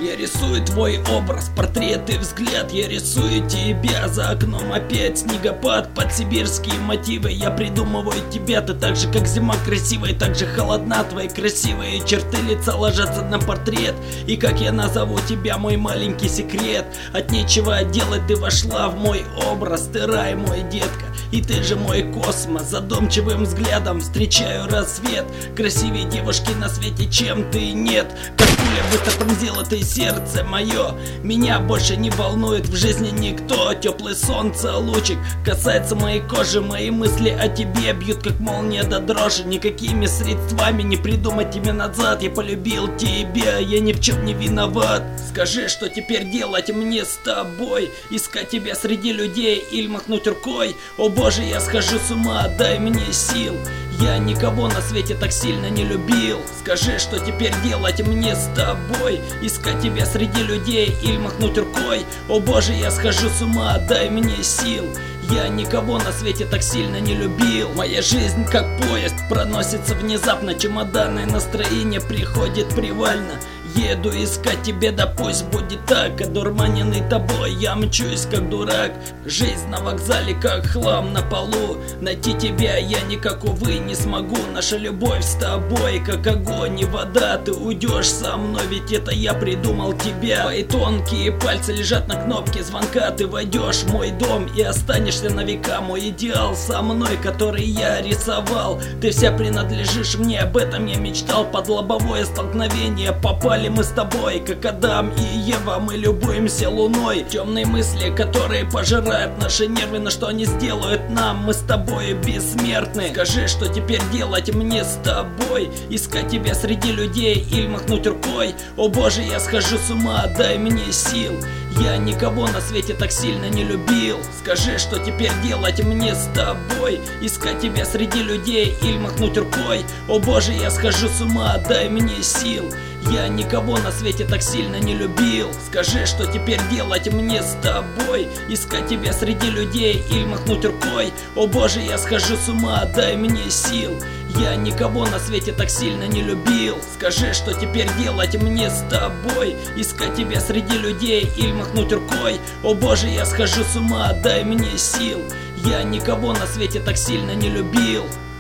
Я рисую твой образ, портрет и взгляд. Я рисую тебя, за окном опять снегопад. Подсибирские мотивы, я придумываю тебя. Ты так же, как зима красивая, так же холодна. Твои красивые черты лица ложатся на портрет. И как я назову тебя, мой маленький секрет? От нечего делать ты вошла в мой образ. Ты рай, мой детка, и ты же мой космос. Задумчивым взглядом встречаю рассвет. Красивее девушки на свете, чем ты, нет. Как пуля быстро пронзила ты сердце мое. Меня больше не волнует в жизни никто. Теплый солнце лучик касается моей кожи. Мои мысли о тебе бьют как молния до дрожи. Никакими средствами не придумать тебя назад. Я полюбил тебя, я ни в чем не виноват. Скажи, что теперь делать мне с тобой? Искать тебя среди людей или махнуть рукой? О боже, я схожу с ума, дай мне сил. Я никого на свете так сильно не любил. Скажи, что теперь делать мне с тобой? Искать тебя среди людей или махнуть рукой? О боже, я схожу с ума, дай мне сил. Я никого на свете так сильно не любил. Моя жизнь как поезд проносится внезапно. Чемоданное настроение приходит привально. Еду искать тебя, да пусть будет так. Одурманенный тобой я мчусь как дурак. Жизнь на вокзале как хлам на полу. Найти тебя я никак, увы, не смогу. Наша любовь с тобой как огонь и вода. Ты уйдешь со мной, ведь это я придумал тебя. Твои тонкие пальцы лежат на кнопке звонка. Ты войдешь в мой дом и останешься на века. Мой идеал со мной, который я рисовал. Ты вся принадлежишь мне, об этом я мечтал. Под лобовое столкновение попали мы с тобой, как Адам и Ева. Мы любуемся луной. Темные мысли, которые пожирают наши нервы. Но что они сделают нам? Мы с тобой бессмертны. Скажи, что теперь делать мне с тобой? Искать тебя среди людей или махнуть рукой? О боже, я схожу с ума, дай мне сил. Я никого на свете так сильно не любил. Скажи, что теперь делать мне с тобой? Искать тебя среди людей или махнуть рукой? О боже, я схожу с ума, дай мне сил. Я никого на свете так сильно не любил. Скажи, что теперь делать мне с тобой? Искать тебя среди людей или махнуть рукой? О боже, я схожу с ума, дай мне сил. Я никого на свете так сильно не любил. Скажи, что теперь делать мне с тобой? Искать тебя среди людей или махнуть рукой? О боже, я схожу с ума, дай мне сил. Я никого на свете так сильно не любил.